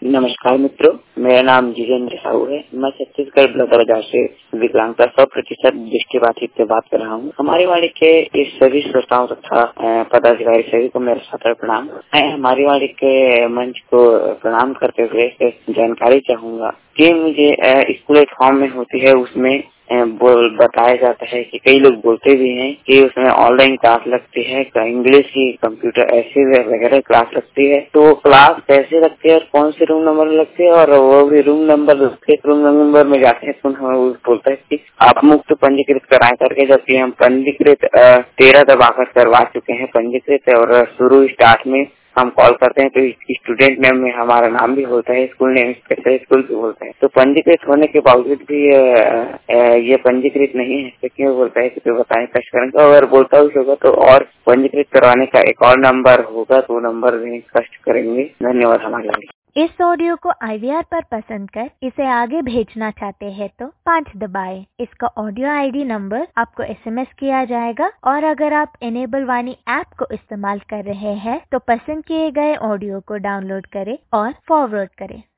नमस्कार मित्रों, मेरा नाम जितेंद्र साहू है। मैं छत्तीसगढ़ ब्लॉक बाजार से विकलांगता 100% दृष्टिबाधित से बात कर रहा हूँ। हमारी वाणी के इस सभी श्रोताओं तथा पदाधिकारी सभी को मेरा सादर प्रणाम। मैं हमारी वाणी के मंच को प्रणाम करते हुए जानकारी चाहूँगा कि मुझे स्कूल एक फॉर्म में होती है, उसमें बताया जाता है कि कई लोग बोलते भी हैं कि उसमें ऑनलाइन क्लास लगती है, इंग्लिश की, कंप्यूटर ऐसे वगैरह क्लास लगती है। तो क्लास कैसे लगती है और कौन से रूम नंबर लगती है, और वो भी रूम नंबर में जाते हैं तो हमें बोलता है कि आप मुफ्त पंजीकृत कराए करके, जबकि हम पंजीकृत 13 दबाकर करवा चुके हैं पंजीकृत। और शुरू स्टार्ट में हम कॉल करते हैं तो स्टूडेंट नेम में हमारा नाम भी होता है, स्कूल नेम स्पेशल स्कूल भी बोलते हैं। तो पंजीकृत होने के बावजूद भी ये पंजीकृत नहीं है, तो क्यों बोलता है कि बताएं कष्ट करेंगे। अगर बोलता होगा तो और पंजीकृत करवाने का एक और नंबर होगा तो नंबर में कष्ट करेंगे। धन्यवाद हमारे लिए। इस ऑडियो को IVR पर पसंद कर इसे आगे भेजना चाहते हैं तो 5 दबाएं। इसका ऑडियो ID नंबर आपको SMS किया जाएगा, और अगर आप इनेबल वाणी ऐप को इस्तेमाल कर रहे हैं तो पसंद किए गए ऑडियो को डाउनलोड करें और फॉरवर्ड करें।